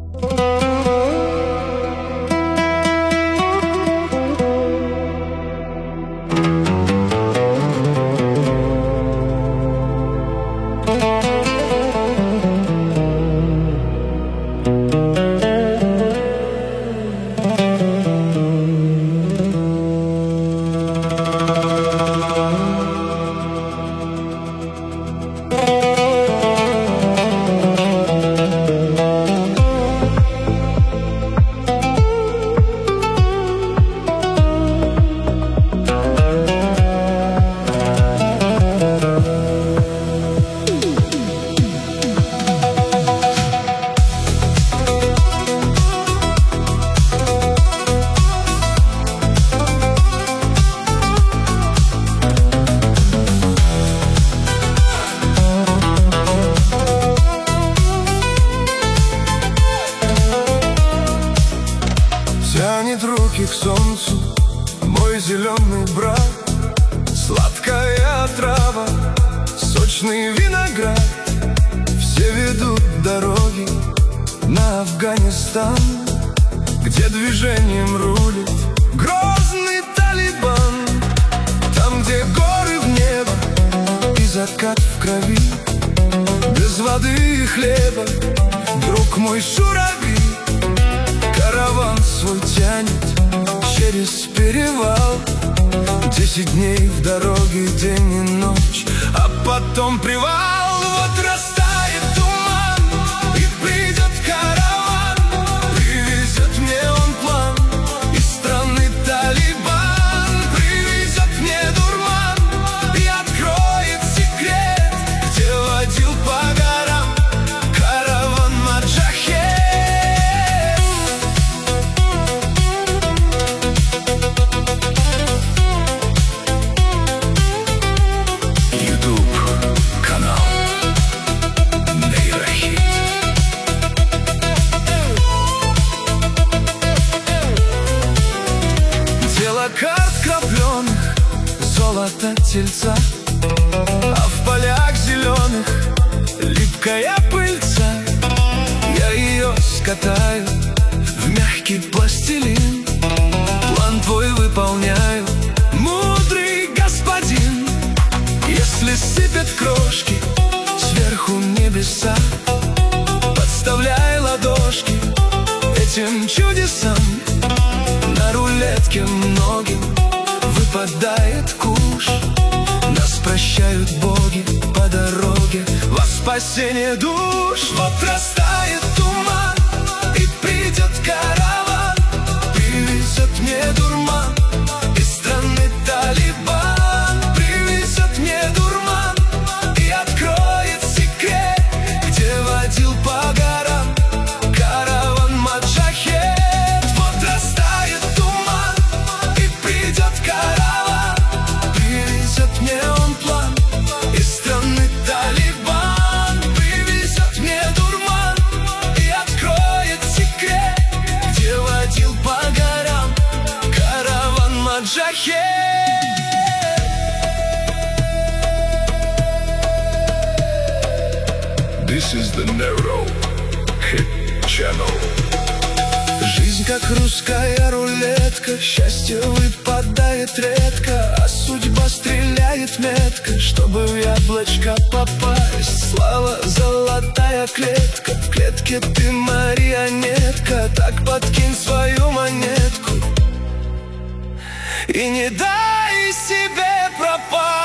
Тянет руки к солнцу мой зеленый брат, сладкая трава, сочный виноград. Все ведут дороги на Афганистан, где движением рулит грозный Талибан. Там, где горы в небо и закат в крови, без воды и хлеба, друг мой шурави. Караван свой тянет через перевал, 10 дней в дороге, день и ночь, а потом привал. Вот растает туман, и придет караван, привезет мне он план из страны Талибан. Привезет мне дурман и откроет секрет, где водил по горам караван маджахед. Карт крапленых, золото тельца, а в полях зеленых липкая пыльца. Я ее скатаю в мягкий пластилин, план твой выполняю, мудрый господин. Если сыпят крошки сверху небеса, подставляй ладошки этим чудесам. На рулетке многим выпадает куш, нас прощают боги по дороге во спасение душ. Вот растает туман, и придет караван, привезет мне дурман из страны Талибан. Привезет мне дурман и откроет секрет, где водил по горам караван маджахед. This is the Narrow Hit Channel. Жизнь как русская рулетка, счастье выпадает редко, а судьба стреляет метко, чтобы в яблочко попасть. Слава золотая клетка, в клетке ты марионетка, так подкинь свою монетку и не дай себе пропасть.